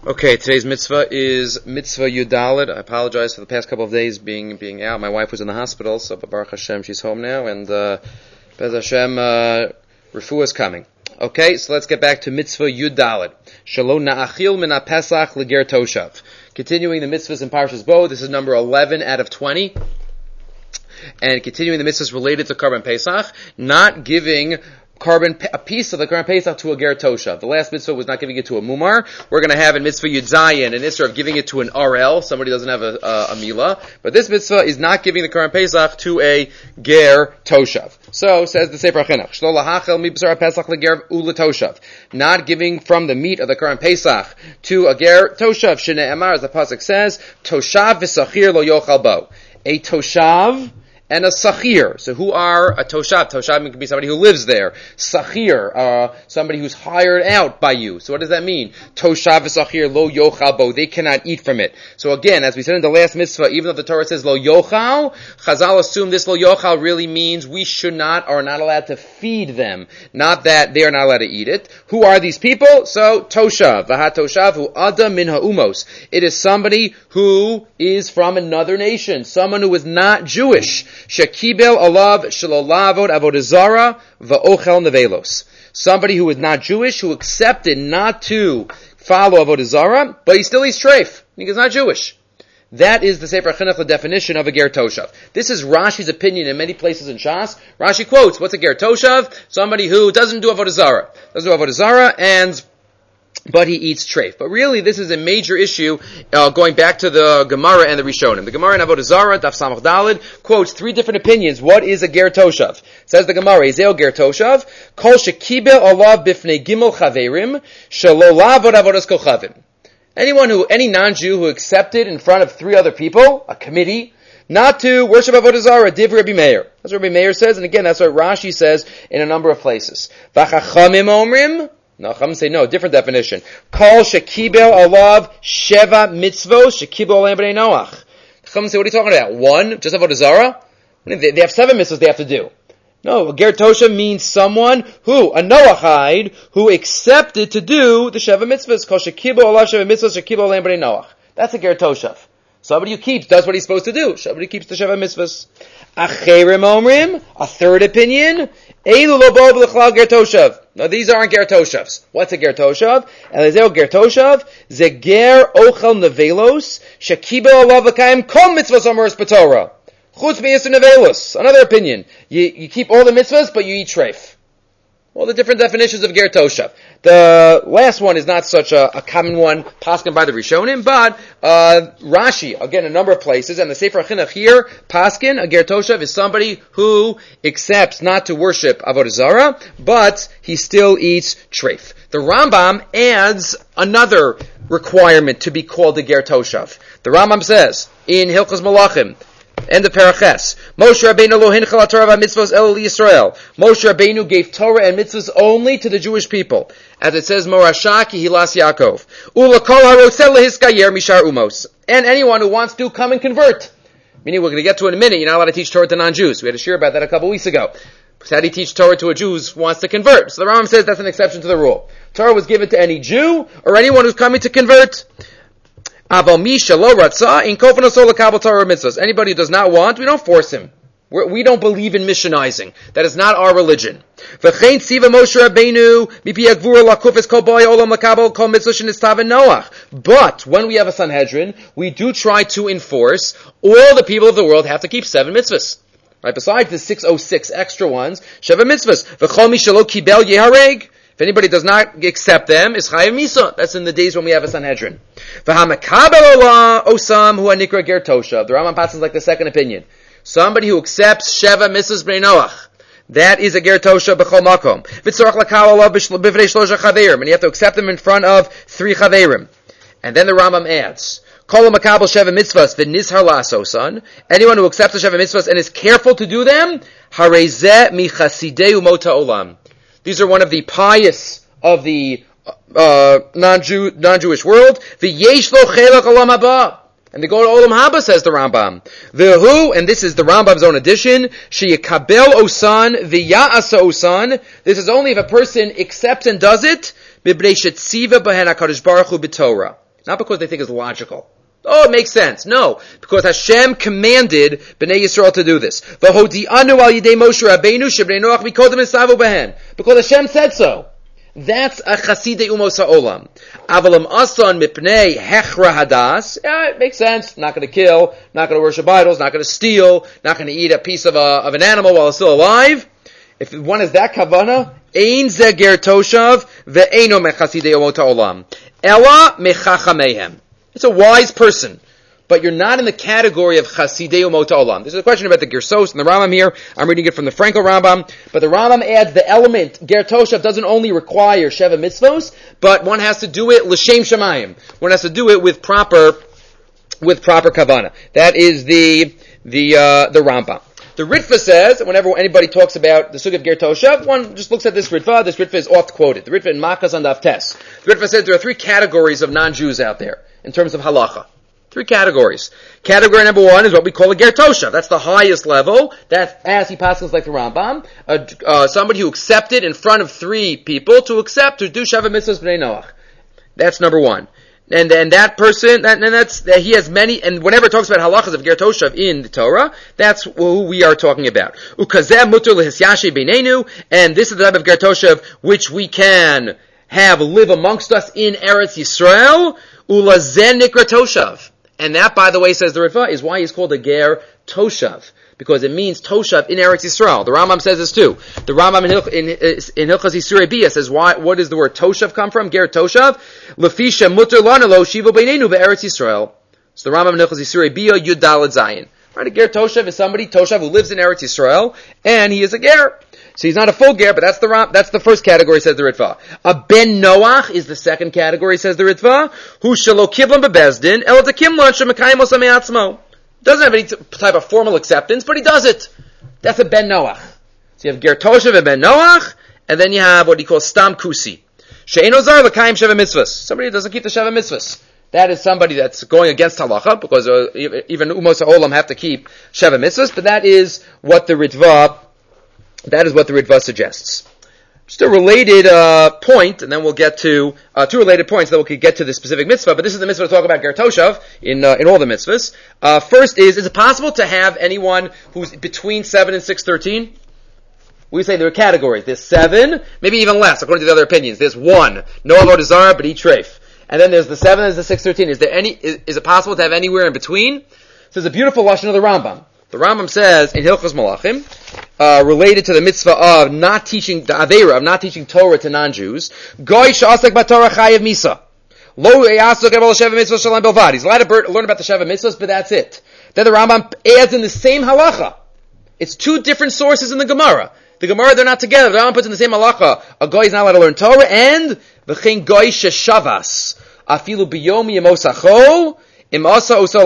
Okay, today's mitzvah is mitzvah Yudalid. I apologize for the past couple of days being out. My wife was in the hospital, so Baruch Hashem, she's home now, and Bez Hashem, refuah is coming. Okay, so let's get back to mitzvah Yudalid. Shalom na'achil min ha-pesach l'ger toshav. Continuing the mitzvahs in Parshas Bo, this is number 11 out of 20. And continuing the mitzvahs related to Karban Pesach, not giving a piece of the Karban Pesach to a ger toshav. The last mitzvah was not giving it to a mumar. We're going to have in mitzvah Yud Zayin an issur of giving it to an RL, somebody doesn't have a milah. But this mitzvah is not giving the Karban Pesach to a ger toshav. So, says the Sefer HaChinuch, Shlo lahachel mi b'sar Pesach leger ula toshav. Not giving from the meat of the Karban Pesach to a ger toshav. Shne'emar, as the pasuk says, toshav v'sachir lo yochal bo. A toshav and a sachir. So who are a toshav? Toshav can be somebody who lives there. Sachir, somebody who's hired out by you. So what does that mean? Toshav v'sachir lo yochal bo. They cannot eat from it. So again, as we said in the last mitzvah, even though the Torah says lo yochal, Chazal assume this lo yochal really means we are not allowed to feed them. Not that they are not allowed to eat it. Who are these people? So toshav. V'ha toshav hu adam min ha'umos. It is somebody who is from another nation. Someone who is not Jewish. Shekibel alav shalolavod avodazara va'ochel nevelos. Somebody who is not Jewish, who accepted not to follow avodazara, but he still eats treif. He's not Jewish. That is the Sefer HaChinuch, the definition of a ger toshav. This is Rashi's opinion in many places in Shas. Rashi quotes, what's a ger toshav? Somebody who doesn't do avodazara. But he eats treif. But really, this is a major issue, going back to the Gemara and the Rishonim. The Gemara in Avodah Zarah, Daf Samach Daled, quotes three different opinions. What is a ger toshav? Says the Gemara, Izeo ger toshav, kol shekibel alav bifnei gimel chaverim, shelo lavod avodas kochavim. Any non-Jew who accepted in front of three other people, a committee, not to worship Avodah Zarah, div Rabbi Meir. That's what Rabbi Meir says, and again, that's what Rashi says in a number of places. V'chachamim omrim, no, Chachamim say no, different definition. Kol shekibel alav sheva mitzvos shekibel alam b'nei Noach. Chachamim say, what are you talking about? One, just Avodah Zarah? They have 7 mitzvos they have to do. No, a ger toshav means someone who, a Noachide, who accepted to do the sheva mitzvos. Kol shekibel alav sheva mitzvos shekibel alam b'nei Noach. That's a ger toshav. Somebody who keeps, does what he's supposed to do. Somebody keeps the sheva mitzvahs. Acherim omrim, a third opinion, eilu lo bo b'lechlal ger toshav. No, these aren't ger toshavs. What's a ger toshav? Elizeo ger toshav, ze ger ochel nevelos, shekibel alav v'kayim kol mitzvahs omeres b'torah. Chutz mi'yisur nevelos. Another opinion. You keep all the mitzvahs, but you eat treif. All the different definitions of ger toshav. The last one is not such a common one, paskin by the Rishonim, but Rashi, again, a number of places, and the Sefer HaChinuch here, paskin, a ger toshav is somebody who accepts not to worship Avodah Zarah, but he still eats treif. The Rambam adds another requirement to be called a ger toshav. The Rambam says, in Hilchos Malachim, end of Paraches. Moshe Rabbeinu lo hinchal haTorah v'mitzvos el Yisrael. Moshe Rabbeinu gave Torah and mitzvos only to the Jewish people. As it says, Morasha ki hilas Yaakov. Ula kol harotzel lehiskayer mishar umos. And anyone who wants to come and convert. Meaning we're going to get to it in a minute. You're not allowed to teach Torah to non-Jews. We had a shir about that a couple weeks ago. How do you teach Torah to a Jew who wants to convert? So the Rambam says that's an exception to the rule. Torah was given to any Jew or anyone who's coming to convert. Anybody who does not want, we don't force him. We don't believe in missionizing. That is not our religion. But when we have a Sanhedrin, we do try to enforce all the people of the world have to keep 7 mitzvahs. Right? Besides the 606 extra ones, Sheva mitzvahs. If anybody does not accept them, is chayav misa. That's in the days when we have a Sanhedrin. V'hamakabel olah osam hu anikra ger toshav. The Rambam passes like the second opinion. Somebody who accepts sheva mitzvos b'nei Noach, that is a ger toshav b'chol makom. V'tzorach lakal olah b'vrei shlosha chaverim, and you have to accept them in front of 3 chaverim. And then the Rambam adds, kol makabel sheva mitzvos v'nizhar la'asosan. Anyone who accepts the sheva mitzvos and is careful to do them, harezeh michasidei umota olam. These are one of the pious of the non-Jewish world. V'yesh lo chelak olam haba. And they go to olam haba, says the Rambam. V'hu, and this is the Rambam's own addition, sheyakabel osan v'ya'asa osan. This is only if a person accepts and does it, mibnei shetziva b'hen HaKadosh Baruch Hu b'Torah. Not because they think it's logical. Oh, it makes sense. No, because Hashem commanded Bnei Yisrael to do this. Because Hashem said so. That's a chasidei umos ha'olam. Avalam asan mipnei hechra hadas. Yeah, it makes sense. Not going to kill, not going to worship idols, not going to steal, not going to eat a piece of an animal while it's still alive. If one has that kavana, ein ze ger toshav ve'eino mechasidei umos ha'olam. Ela mechachamehem. It's a wise person, but you're not in the category of Chasidei Umot Ha'olam. This is a question about the Gersos and the Rambam here. I'm reading it from the Frankel Rambam, but the Rambam adds the element, Ger Toshav doesn't only require Sheva Mitzvos, but one has to do it L'Shem Shamayim. One has to do it with proper Kavanah. That is the Rambam. The Ritva says, whenever anybody talks about the Sugya of Ger Toshav, one just looks at this Ritva. This Ritva is oft quoted. The Ritva in Makas on Daf Tes. The Ritva says there are 3 categories of non-Jews out there in terms of halacha. 3 categories. Category number 1 is what we call a Ger Toshav. That's the highest level. That's as he passes like the Rambam. Somebody who accepted in front of 3 people to do Sheva Mitzvahs B'nai Noach. That's number 1. And that person, he has many, and whenever it talks about halachas of Ger Toshav in the Torah, that's who we are talking about. Ukazeh muter lehisyashi beinenu, and this is the type of Ger Toshav which we can have live amongst us in Eretz Yisrael, ulazen nikra Toshav. And that, by the way, says the Ritva, is why he's called a Ger Toshav. Because it means Toshav in Eretz Yisrael. The Rambam says this too. The Rambam in Hilchas Yisurei Biyah says, what does the word Toshav come from? Ger Toshav? Lefisha muter lana lo shiva beinenu be'Eretz Yisrael. So the Rambam in Hilchas Yisurei Biyah, Yud Daled Zayin. Right, a Ger Toshav is somebody, Toshav, who lives in Eretz Yisrael, and he is a Ger. So he's not a full Ger, but that's the first category, says the Ritva. A Ben Noach is the second category, says the Ritva. Hu shelo kiblan bebezdin, el tekimlan shemekayim osam me'atzmo. Doesn't have any type of formal acceptance, but he does it. That's a Ben Noach. So you have Ger Toshav and Ben Noach, and then you have what he calls Stam Kusi. She'eino zar l'kayim Sheva Mitzvahs. Somebody who doesn't keep the Sheva Mitzvahs. That is somebody that's going against halacha, because even Umos HaOlam have to keep Sheva Mitzvahs, but that is what the Ritva suggests. Just a related point, and then we'll get to 2 related points, then we'll get to the specific mitzvah, but this is the mitzvah to talk about Ger Toshav in all the mitzvahs. First is it possible to have anyone who's between 7 and 613? We say there are categories. There's 7, maybe even less, according to the other opinions. There's 1, no avodah zarah, but eat treif. And then there's the 7, there's the 613. Is it possible to have anywhere in between? So there's a beautiful lashon of the Rambam. The Rambam says in Hilchos Malachim, related to the mitzvah of not teaching, the Aveira of not teaching Torah to non-Jews, Goy she'asek b'Torah chayev misa. Lo yasok ebal sheva mitzvah shalom belvad. He's allowed to learn about the Sheva mitzvahs, but that's it. Then the Rambam adds in the same halacha. It's 2 different sources in the Gemara. The Gemara, they're not together. The Rambam puts in the same halacha. A Goy is not allowed to learn Torah, and v'chein Goy sheshavas. Afilu b'yom yemosachol. A guy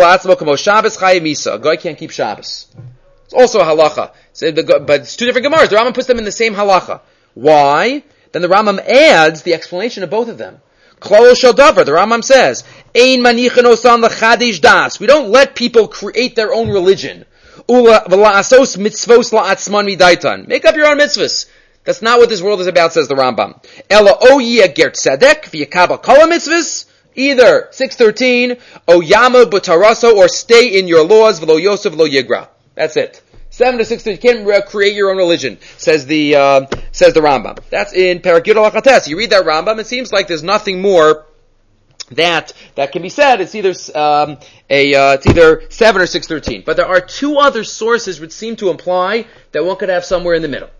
can't keep Shabbos. It's also a halacha. But it's 2 different Gemaras. The Rambam puts them in the same halacha. Why? Then the Rambam adds the explanation of both of them. Klal shel davar. The Rambam says, Ein manichin osan l'chadish das. We don't let people create their own religion. V'la'asos mitzvos la'atzman midaitan. Make up your own mitzvahs. That's not what this world is about, says the Rambam. Ela o yeh ger tzedek v'yakabel kol mitzvahs. Either 613, o yama b'taraso, or stay in your laws, v'lo yosef v'lo yigra. That's it. 7 to 613, you can't create your own religion, says the Rambam. That's in Perek Yud Halacha Tes. You read that Rambam, it seems like there's nothing more that can be said. It's either 7 or 613. But there are 2 other sources which seem to imply that one could have somewhere in the middle.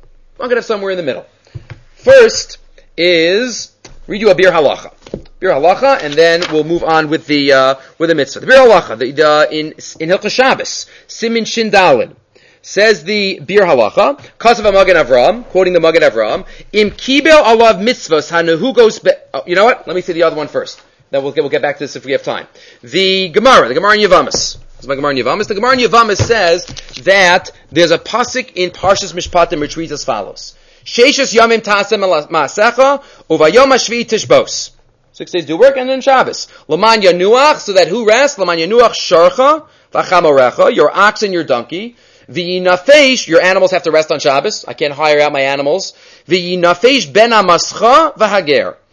First is, read you a Bir Halacha. Bir Halacha, and then we'll move on with the mitzvah. The Bir Halacha, in Hilchos Shabbos, Simin Shin Daled, says the Bir Halacha, Kasav HaMagen Avraham, quoting the Magen Avraham, Im Kibel Alav Mitzvahs HaNehugos you know what? Let me say the other one first. Then we'll get back to this if we have time. The Gemara in Yevamos. This is my Gemara in Yevamos. The Gemara in Yevamos says that there's a pasuk in Parshas Mishpatim which reads as follows. Sheishas Yamim Tasem Ma'asecha, Uvayom HaShvi Tishbos. 6 days do work, and then Shabbos. Laman Yanuach, so that who rests? Laman Yanuach Sharcha, Vachamorecha, your ox and your donkey. V'yinafesh, your animals have to rest on Shabbos. I can't hire out my animals. V'yinafesh ben amascha v'hager.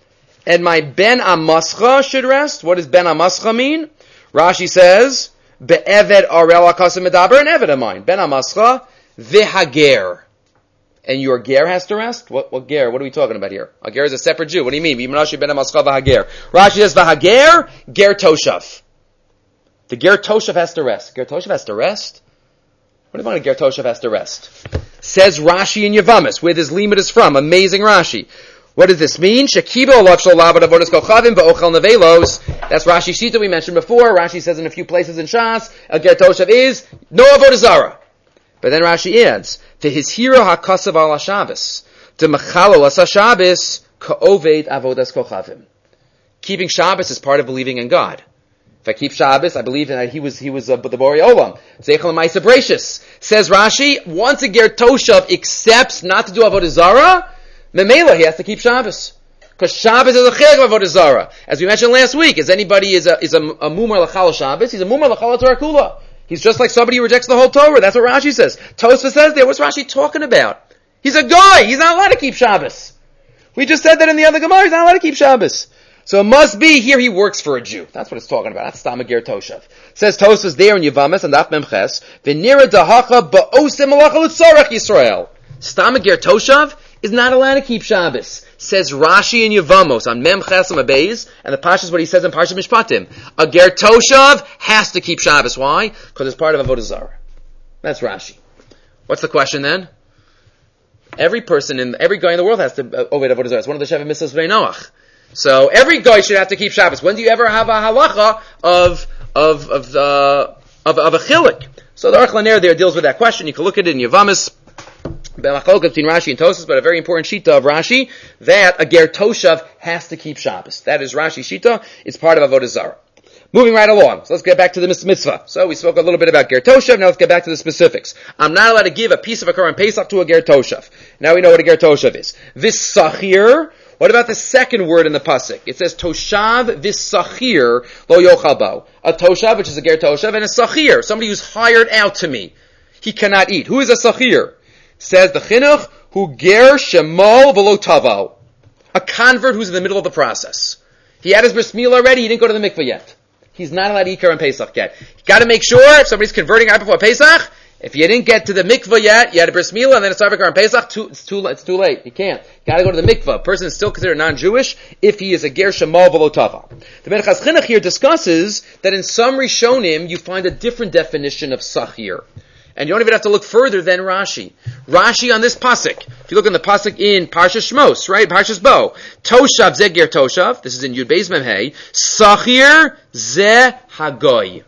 and my ben amascha should rest. What does ben amascha mean? Rashi says, be'eved arel akasim medaber, an eved of mine. Ben amascha v'hager. And your ger has to rest? What ger? What are we talking about here? A ger is a separate Jew. What do you mean? Rashi ben amascha v'hager. Rashi says v'hager, ger toshav. The ger toshav has to rest. Ger toshav has to rest? What do you mean a ger toshav has to rest? Says Rashi in Yavamis, where this limit is from. Amazing Rashi. What does this mean? Shekibo alav shalavad avodas kochavim ba'ochel nevelos. That's Rashi Shita we mentioned before. Rashi says in a few places in Shas, a ger toshav is no avodah zara. But then Rashi adds, "V'hizhira hakasav al Shabbos, demachalol as Shabbos ka'oved avodas kochavim." Keeping Shabbos is part of believing in God. If I keep Shabbos, I believe that he was the Borei Olam. Zeichel Ma'aseh Bereishis. Says Rashi, once a ger toshav accepts not to do avodah zara, memela he has to keep Shabbos. Because Shabbos is a chilek of avodah zara. As we mentioned last week, as anybody is a mumar l'chal Shabbos, he's a mumar l'chal Torah kula. He's just like somebody who rejects the whole Torah. That's what Rashi says. Tosfos says there, what's Rashi talking about? He's a guy. He's not allowed to keep Shabbos. We just said that in the other Gemara. He's not allowed to keep Shabbos. So it must be here he works for a Jew. That's what it's talking about. That's Stam Ger Toshav. Says Tosfos there in Yavamis and Daf Memches, V'nira dahacha ba'osem malacha l'tzorech Yisrael. Stam Ger Toshav is not allowed to keep Shabbos. Says Rashi in Yevamos on Mem Chesam Abeis, and the Pasha is what he says in Parsha Mishpatim. A Ger Toshav has to keep Shabbos. Why? Because it's part of Avodah Zarah. That's Rashi. What's the question then? Every guy in the world has to obey Avodah Zarah. It's one of the Sheva Mitzvahs Bnei Noach. So every guy should have to keep Shabbos. When do you ever have a halacha of a chilik? So the Aruch LaNer there deals with that question. You can look at it in Yevamos. Between Rashi and Tosfos, but a very important shita of Rashi, that a ger toshav has to keep Shabbos. That is Rashi shita. It's part of Avodah Zarah. Moving right along. So let's get back to the mitzvah. So we spoke a little bit about ger toshav. Now let's get back to the specifics. I'm not allowed to give a piece of a Korban Pesach to a ger toshav. Now we know what a ger toshav is. V'sachir. What about the second word in the pasuk? It says toshav v'sachir lo yochal bo. A toshav, which is a ger toshav, and a sachir, somebody who's hired out to me. He cannot eat. Who is a sachir? Says the chinuch, who ger shemal v'lo tavo. A convert who's in the middle of the process. He had his bris milah already, he didn't go to the mikveh yet. He's not allowed to eat Korban Pesach yet. You gotta make sure, if somebody's converting right before Pesach, if you didn't get to the mikveh yet, you had a bris milah and then it's time for Korban Pesach, it's too late. You can't. You gotta go to the mikveh. A person is still considered non-Jewish if he is a ger shemal v'lo tavo. The Menachas Chinuch here discusses that in some Rishonim, you find a different definition of sachir. And you don't even have to look further than Rashi. Rashi on this pasuk. If you look in the pasuk in Parshas Shmos, right? Parshas Bo. Toshav ze ger toshav. This is in Yud Beis Mem Hey. Sachir ze hagoy.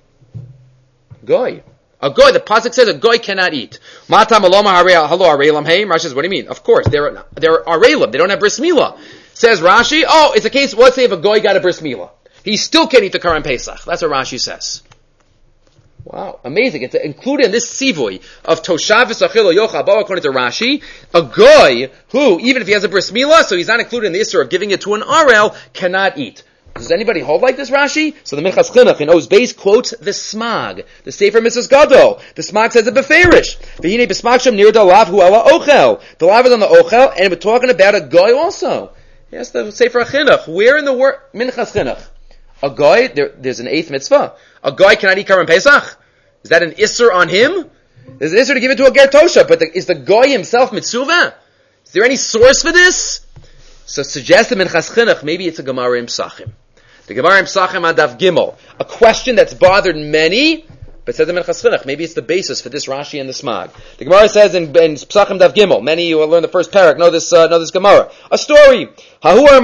Goy. A goy. The pasuk says a goy cannot eat. Matam aloma halo arelam hey. Rashi says, what do you mean? Of course, they're arelam. They don't have bris milah. Says Rashi, it's a case, let's say if a goy got a bris milah. He still can't eat the Korban Pesach. That's what Rashi says. Wow, amazing. It's included in this sivui of Toshav v'sachil yochal bo, according to Rashi, a goy who, even if he has a bris milah, so he's not included in the issur of giving it to an arel, cannot eat. Does anybody hold like this, Rashi? So the Minchas Chinuch in Oz Beis quotes the Smag, the Sefer Mrs. Gadol. The Smag says it beferish. V'hinei b'smag shem nir dalav hu ala ochel. The lav is on the ochel, and we're talking about a goy also. Yes, the Sefer Chinuch. Where in the word Minchas Chinuch? A goy, there's an eighth mitzvah. A goy cannot eat Korban Pesach? Is that an isser on him? There's an isser to give it to a ger toshav, but is the goy himself mitzvah? Is there any source for this? So suggest in Minchas Chinuch, maybe it's a Gemara in Psachim. The Gemara in Psachim Adav Gimel. A question that's bothered many, but says in Minchas Chinuch, maybe it's the basis for this Rashi and the Smag. The Gemara says in Psachim Adav Gimel, many who will learn the first parak know this Gemara. A story. There was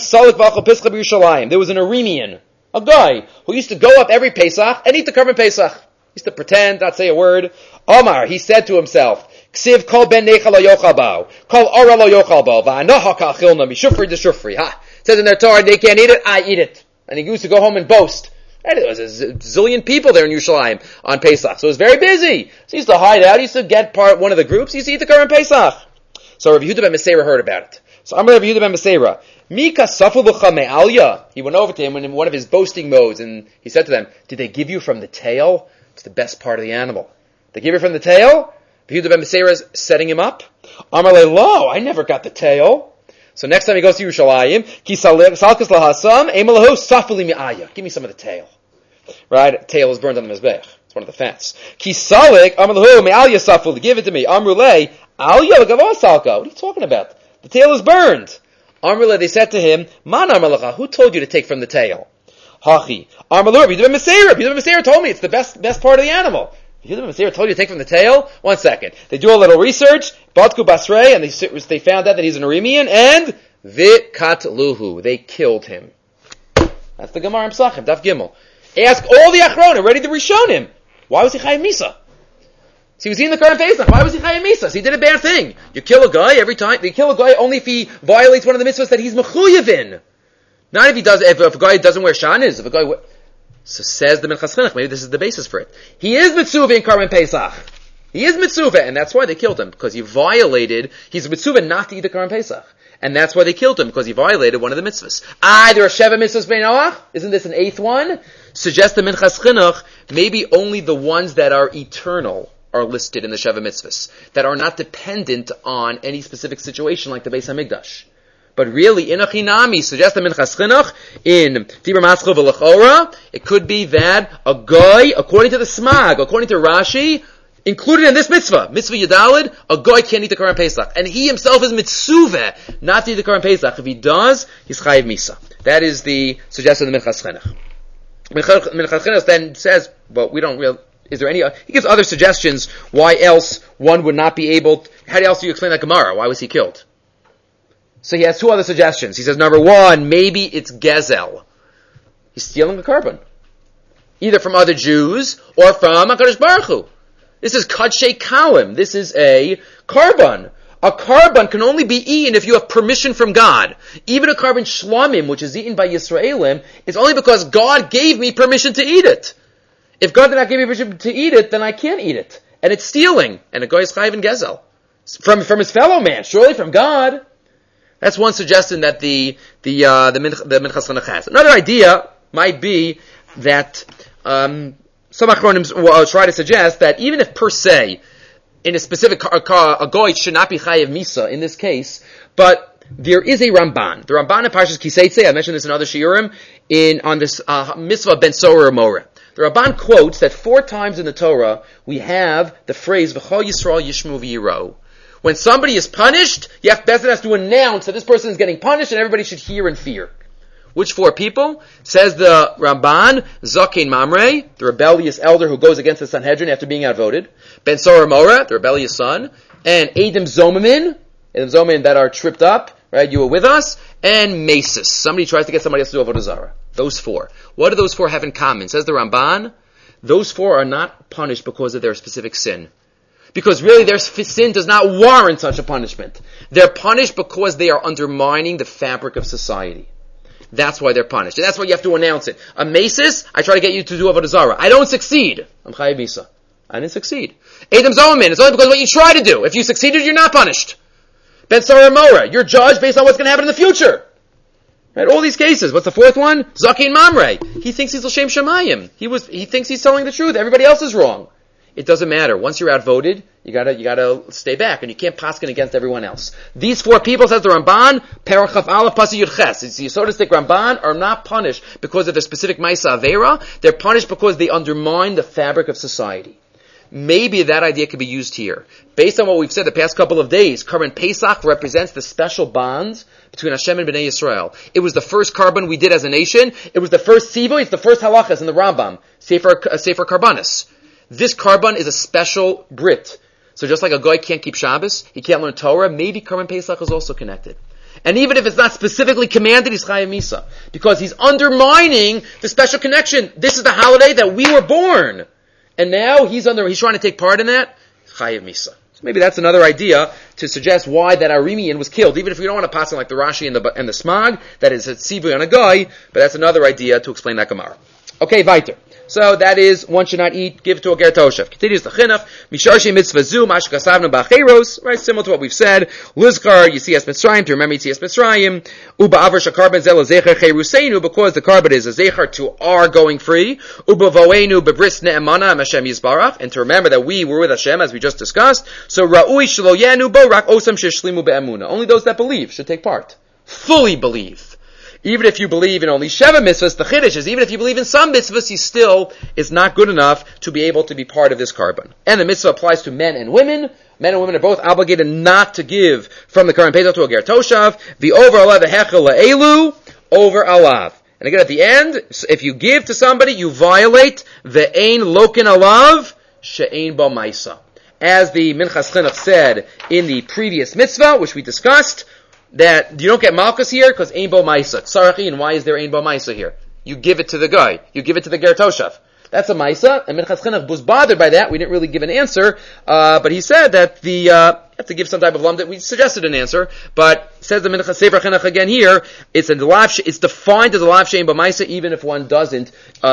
an Aramean, a guy who used to go up every Pesach and eat the Korban Pesach. He used to pretend, not say a word. Omar, he said to himself, Ksiv kol ben necha lo yochal bo, kol ora lo yochal bo, va'anoha ka'achilna mishufri de shufri. It says in their Torah, they can't eat it, I eat it. And he used to go home and boast. And there was a zillion people there in Yerushalayim on Pesach. So it was very busy. So he used to hide out, he used to get one of the groups, he used to eat the Korban Pesach. So Rabbi Yehuda ben Meseira heard about it. So I'm Rabbi Yehuda ben Meseira. Mika safu l'cha me'alya. He went over to him in one of his boasting modes and he said to them, did they give you from the tail? It's the best part of the animal. They give you from the tail? Yehuda ben Meseira is setting him up. Amar le lo, I never got the tail. So next time he goes to Yerushalayim, ki salkas lahasam, emalahu safuli mi'aya. Give me some of the tail. Right? Tail is burned on the mizbech. It's one of the fats. Ki salik, amalahu mi'alya safuli. Give it to me. Amrulei, alya l'gavah salka. What are you talking about? The tail is burned. Amrulei, they said to him, man amralacha, who told you to take from the tail? Hachi. Amrulei, Yehuda ben Meseir told me it's the best part of the animal. Yehuda ben Meseir told you to take from the tail? 1 second. They do a little research, Batku Basrei, and they found out that he's an Aramean, and Vikatluhu. They killed him. That's the Gemara Pesachim, Daf Gimel. Ask all the Achronim, ready to Rishonim. Why was he Chayav Misa? So he was eating the Karban Pesach. Why was he Chayav Misa? So he did a bad thing. You kill a guy every time. You kill a guy only if he violates one of the mitzvahs that he's mechuyev in. Not if a guy doesn't wear shanis. If a guy so says the Minchas Chinuch, maybe this is the basis for it. He is mitzuvah in Karban Pesach. He is mitzuvah, and that's why they killed him, because he violated, he's mitzuvah not to eat the Karban Pesach. And that's why they killed him, because he violated one of the mitzvahs. There are Sheva mitzvahs b'nei Noach? Isn't this an 8th one? Suggests the Minchas Chinuch, maybe only the ones that are eternal are listed in the Sheva mitzvahs, that are not dependent on any specific situation like the Beis HaMikdash. But really, in Achinami, suggests the Minchas Chinuch, in Tibur Maschil V'Lechora, it could be that a guy, according to the Smag, according to Rashi, included in this mitzvah Yadalid, a guy can't eat the Karban Pesach. And he himself is mitzuveh not to eat the Karban Pesach. If he does, he's Chayiv Misa. That is the suggestion of the Minchas Chinuch. Minchas Chinuch then says, but we don't really, is there any, he gives other suggestions why else one would not be able, how else do you explain that Gemara? Why was he killed? So he has 2 other suggestions. He says, number 1, maybe it's Gezel. He's stealing a carbon. Either from other Jews or from HaKadosh Baruch Hu. This is Kadshay Kalim. This is a carbon. A carbon can only be eaten if you have permission from God. Even a carbon shlamim, which is eaten by Yisraelim, is only because God gave me permission to eat it. If God did not give me permission to eat it, then I can't eat it. And it's stealing. And a guy is chayiv in Gezel. From his fellow man, surely from God. That's one suggestion that the Minchas Chinuch has. Another idea might be that some Achronim try to suggest that even if per se, in a specific a goy should not be chayiv misa in this case, but there is a Ramban. The Ramban in Parshas Kiseitze, I mentioned this in other shiurim, on this mitzvah ben Sorah Amora. The Ramban quotes that 4 times in the Torah we have the phrase V'chol Yisrael Yishmu V'yiro. When somebody is punished, Bezdin has to announce that this person is getting punished and everybody should hear and fear. Which 4 people? Says the Ramban, Zakein Mamre, the rebellious elder who goes against the Sanhedrin after being outvoted, Ben Sorah Mora, the rebellious son, and Adam Zomamin that are tripped up, right? You were with us, and Mesis. Somebody tries to get somebody else to do Avodah Zarah. Those 4. What do those 4 have in common? Says the Ramban, those 4 are not punished because of their specific sin. Because really their sin does not warrant such a punishment. They're punished because they are undermining the fabric of society. That's why they're punished. And that's why you have to announce it. A mesis, I try to get you to do Avodah Zarah. I don't succeed. I'm Chayiv Misa. I didn't succeed. Adam Zomamin, it's only because of what you try to do. If you succeeded, you're not punished. Ben Sorah Mora, you're judged based on what's going to happen in the future. Right? All these cases. What's the 4th one? Zakein Mamre. He thinks he's L'Shem Shemayim. He thinks he's telling the truth. Everybody else is wrong. It doesn't matter. Once you're outvoted, you gotta stay back, and you can't paskin against everyone else. These 4 people, says the Ramban, Perachaf Aleph Pasi Yud Ches. It's the Yisodistic Ramban are not punished because of their specific Maisa Avera. They're punished because they undermine the fabric of society. Maybe that idea could be used here. Based on what we've said the past couple of days, Karban Pesach represents the special bond between Hashem and Bnei Yisrael. It was the first carbon we did as a nation. It was the first tzivu. It's the first halachas in the Rambam, Sefer Karbanis. This carbon is a special Brit. So just like a guy can't keep Shabbos, he can't learn Torah, maybe Karban Pesach is also connected. And even if it's not specifically commanded, he's Chayav Misa. Because he's undermining the special connection. This is the holiday that we were born. And now he's trying to take part in that. Chayav Misa. So maybe that's another idea to suggest why that Aramean was killed. Even if we don't want to pass on like the Rashi and the Smag, that is a tzivui on a guy, but that's another idea to explain that Gemara. Okay, weiter. So that is, one should not eat, give to a ger toshav. Continues the chinuch, misharshi mitzvah zu, mashkasavna ba'cheros, right, similar to what we've said, lizkar, Yitzias Mitzrayim, to remember Yitzias Mitzrayim, uba avar shakarban zel zecher cheruseinu, because the carbon is a zecher to our going free, uba voenu bebris ne'emana Hashem Yisbarach, and to remember that we were with Hashem, as we just discussed, so ra'ui shelo yenu bo rak osam sheshlimu be'emuna. Only those that believe should take part. fully believe. Even if you believe in only Sheva mitzvahs, the Chiddush is even if you believe in some mitzvahs, he still is not good enough to be able to be part of this carbon. And the mitzvah applies to men and women. Men and women are both obligated not to give from the Karban Pesach to a ger toshav. The over alav hechel la'elu, over alav. And again, at the end, if you give to somebody, you violate the ein lokin alav she'ein ba maisa. As the Minchas Chinuch said in the previous mitzvah, which we discussed, that you don't get malchus here because ein bo maisa. Tzarachi, and why is there ein bo maisa here? You give it to the guy. You give it to the ger toshav. That's a maisa, and Minchas Chinuch was bothered by that. We didn't really give an answer, but he said that you have to give some type of lump. That we suggested an answer, but says the Minchas Sefer Chinuch again here. It's defined as a lav she'ein b'maisa, even if one does a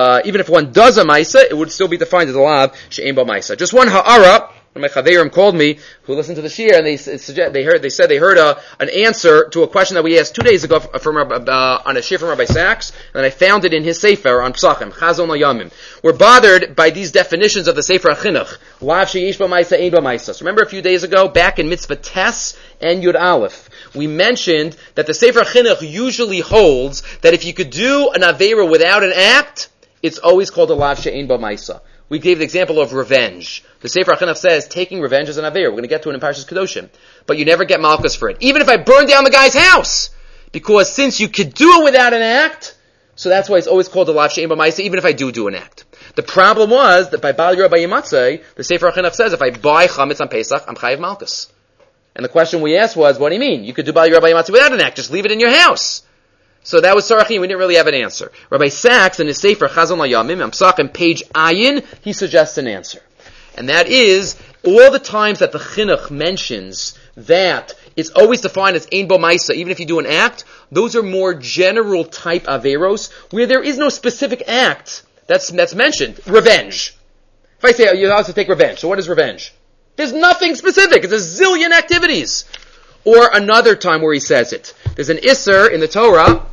maisa, it would still be defined as a lav she'ein b'maisa. Just one ha'ara. One of my chaverim called me, who listened to the shir, and they said they heard an answer to a question that we asked 2 days ago on a shir from Rabbi Sachs, and I found it in his sefer on Psachim, Chazon Layamim. We're bothered by these definitions of the Sefer HaChinuch. Lav she'ish b'maisa, ein b'maisa. So remember a few days ago, back in Mitzvah Tes and Yud Aleph, we mentioned that the Sefer HaChinuch usually holds that if you could do an Aveira without an act, it's always called a Lav she'ein b'maisa. We gave the example of revenge. The Sefer HaChinuch says taking revenge is an Aveir. We're going to get to it in Parshas Kedoshim. But you never get malchus for it. Even if I burn down the guy's house. Because since you could do it without an act, so that's why it's always called a lav she'ein b'maisa, even if I do an act. The problem was that by Bal Yirah Bayimatzeh, the Sefer HaChinuch says if I buy chametz on Pesach, I'm chayiv malchus. And the question we asked was, what do you mean? You could do Bal Yirah Bayimatzeh without an act. Just leave it in your house. So that was Sarachim. We didn't really have an answer. Rabbi Sachs, in his Sefer Chazon Layamim, on Psachim, page Ayin, he suggests an answer. And that is, all the times that the Chinuch mentions that it's always defined as Ein Bo Maisa, even if you do an act, those are more general type Averos, where there is no specific act that's mentioned. Revenge. If I say, you have to take revenge, so what is revenge? There's nothing specific. It's a zillion activities. Or another time where he says it. There's an Isser in the Torah,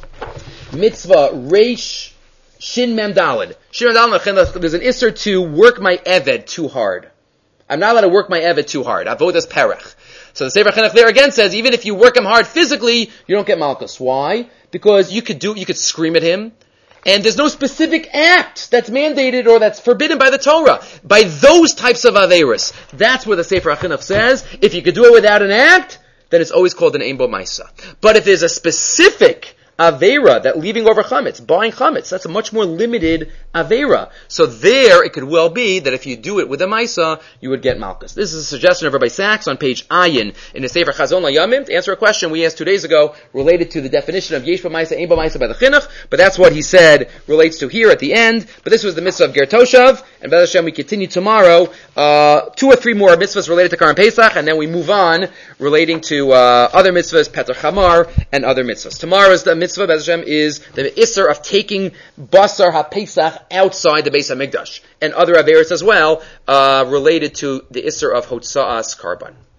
Mitzvah Reish Shin Mem Daled. Shin Mem Daled, there's an Isser to work my Eved too hard. I'm not allowed to work my Eved too hard. Avodas Perech. So the Sefer Chinuch there again says, even if you work him hard physically, you don't get malchus. Why? Because you could scream at him, and there's no specific act that's mandated or that's forbidden by the Torah. By those types of Averis. That's where the Sefer Chinuch says, if you could do it without an act, then it's always called an Ein Bo Maisa. But if there's a specific Aveira, that leaving over chametz, buying chametz, that's a much more limited Aveira. So there, it could well be that if you do it with a Maisa, you would get malchus. This is a suggestion of Rabbi Sachs on page Ayin in the Sefer Chazon Layamim to answer a question we asked 2 days ago related to the definition of Yesh B'Maisa, Ein B'Maisa by the Chinuch, but that's what he said relates to here at the end. But this was the mitzvah of Ger Toshav, and B'ez Hashem we continue tomorrow, 2 or 3 more mitzvahs related to Karban Pesach, and then we move on relating to other mitzvahs, Peter Chamar, and other mitzvahs. Tomorrow's the mitzvah, B'ez Hashem, is the Isser of taking Basar HaPesach outside the Beis HaMikdash, and other Averis as well, related to the Isser of Hotza'as Karban.